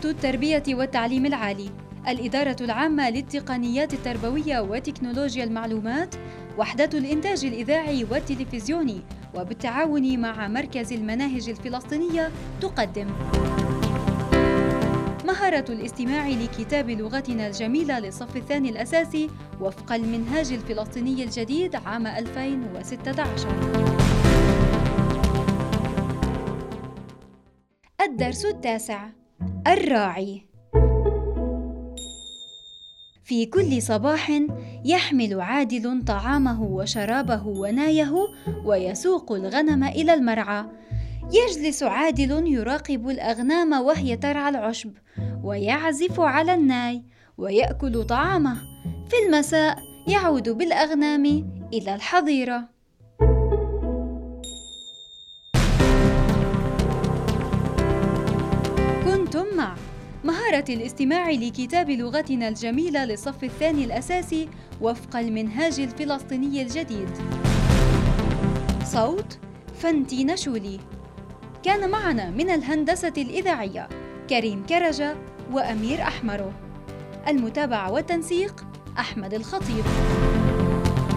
التربية والتعليم العالي، الإدارة العامة للتقنيات التربوية وتكنولوجيا المعلومات، وحدة الإنتاج الإذاعي والتلفزيوني، وبالتعاون مع مركز المناهج الفلسطينية تقدم مهارة الاستماع لكتاب لغتنا الجميلة للصف الثاني الأساسي وفق المنهاج الفلسطيني الجديد عام 2016. الدرس 9: الراعي. في كل صباح يحمل عادل طعامه وشرابه ونايه ويسوق الغنم إلى المرعى. يجلس عادل يراقب الأغنام وهي ترعى العشب، ويعزف على الناي ويأكل طعامه. في المساء يعود بالأغنام إلى الحظيرة. كنتم مع مهارة الاستماع لكتاب لغتنا الجميلة للصف الثاني الأساسي وفق المنهاج الفلسطيني الجديد. صوت فنتي نشولي. كان معنا من الهندسة الإذاعية كريم كرجة وأمير أحمرو. المتابعة والتنسيق أحمد الخطيب.